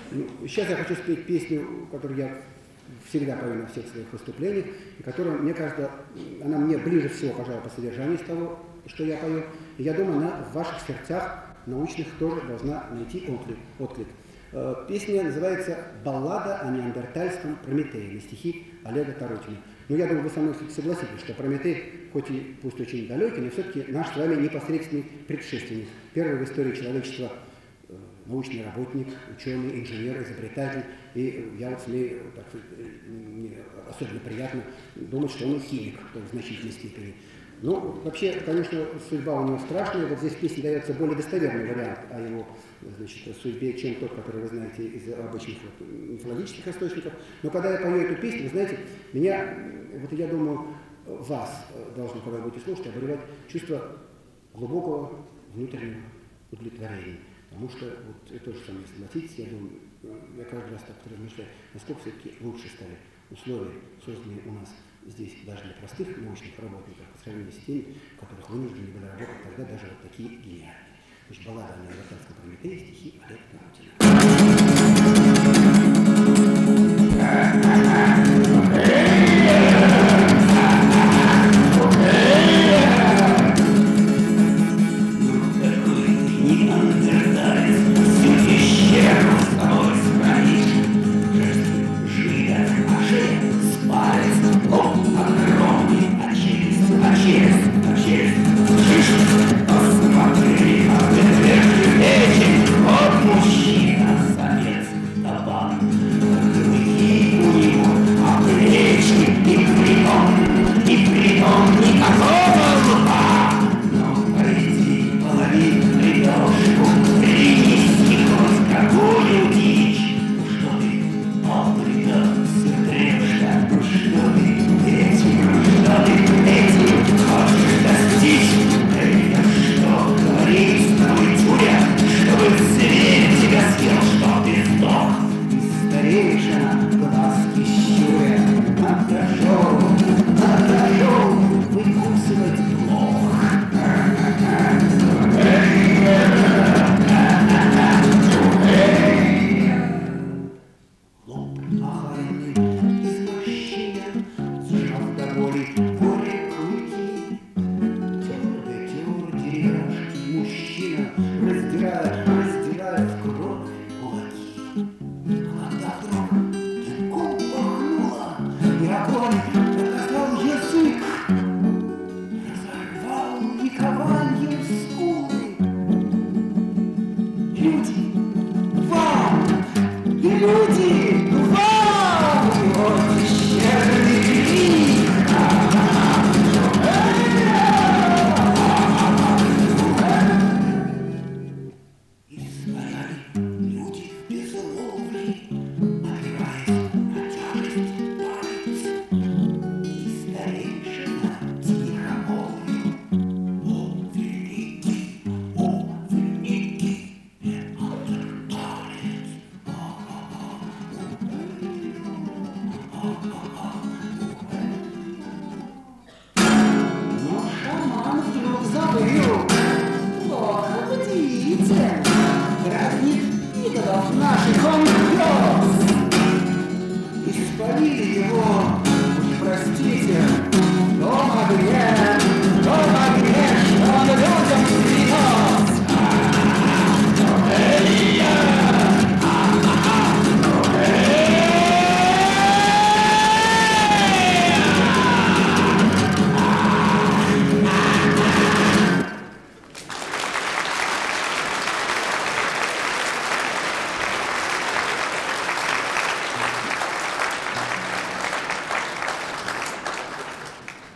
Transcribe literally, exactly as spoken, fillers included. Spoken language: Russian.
Ну, сейчас я хочу спеть песню, которую я всегда пою на всех своих выступлениях, и которая, мне кажется, она мне ближе всего, пожалуй, по содержанию из того, что я пою. И я думаю, она в ваших сердцах научных тоже должна найти отклик. отклик. Песня называется «Баллада о неандертальском Прометее» на стихи Олега Тарутина. Но я думаю, вы со мной согласитесь, что Прометей, хоть и пусть очень далекий, но все-таки наш с вами непосредственный предшественник. Первый в истории человечества научный работник, ученый, инженер, изобретатель. И я вот смею, так сказать, мне особенно приятно думать, что он и химик в значительной степени. Ну, вообще, конечно, судьба у него страшная. Вот здесь в песне дается более достоверный вариант о его, значит, судьбе, чем тот, который вы знаете из обычных вот, мифологических источников. Но когда я пою эту песню, вы знаете, меня, вот я думаю, вас должно, когда вы будете слушать, обуревать чувство глубокого внутреннего удовлетворения. Потому что вот это же самое, согласитесь, я думаю, я каждый раз так размышляю, насколько все-таки лучше стали условия, созданные у нас здесь даже для простых научных работников, по сравнению с теми, в которых вынуждены были работать тогда даже вот такие гениальные. Значит, баллада о неандертальском Прометее, стихи Олега Тарутина. Испарили его, уж простите, но могли, но могли, что людям